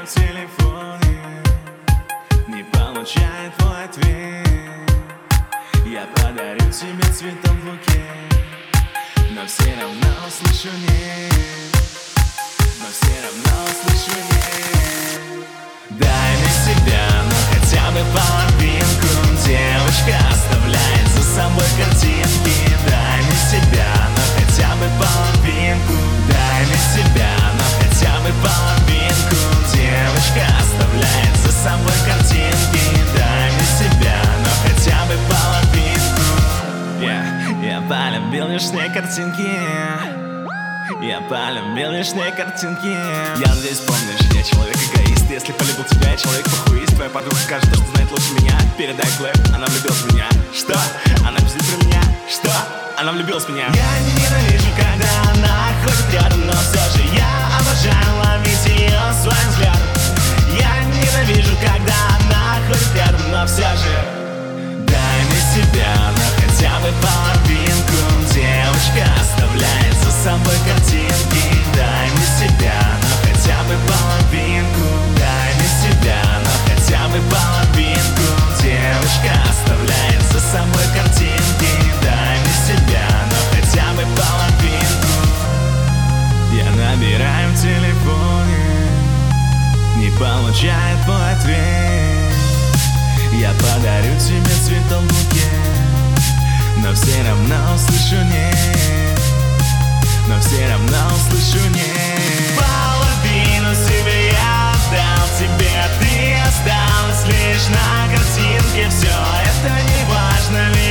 набираю в телефоне, не получаю твой ответ. Я подарю тебе цветом в руке, но все равно слышу нет. Но все равно слышу нет. Дай мне себя, ну хотя бы половинку. Девочка оставляет за собой картинки. Дай мне себя, но хотя бы половинку. Дай мне себя, но хотя бы половинку. Девочка оставляет за собой картинки. Дай мне себя, но хотя бы половинку. Я полюбил лишние картинки. Я полюбил лишние картинки. Я надеюсь, помнишь, я человек эгоист. Если полюбил тебя, я человек похуист. Твоя подруга скажет то, что знает лучше меня. Передай Клэп, она влюбилась в меня. Что? Она пиздит про меня. Что? Она влюбилась в меня. Я ненавижу, когда она ходит рядом, но все же я обожаю ловить ее своим взглядом. Я ненавижу, когда она ходит рядом, но все же дай мне себя, но хотя бы половинку. Девочка оставляет за собой картинки. Дай мне себя, но хотя бы половинку. Дай мне себя, но хотя бы половинку. Девочка оставляет за собой картинки. Дай мне себя, но хотя бы половинку. Я набираю в телефоне, не получаю твой ответ. Я подарю тебе цветом в руке, но все равно слышу нет. Но все равно слышу нет. Половину себе я отдал тебе, ты осталась лишь на картинке. Все это не важно.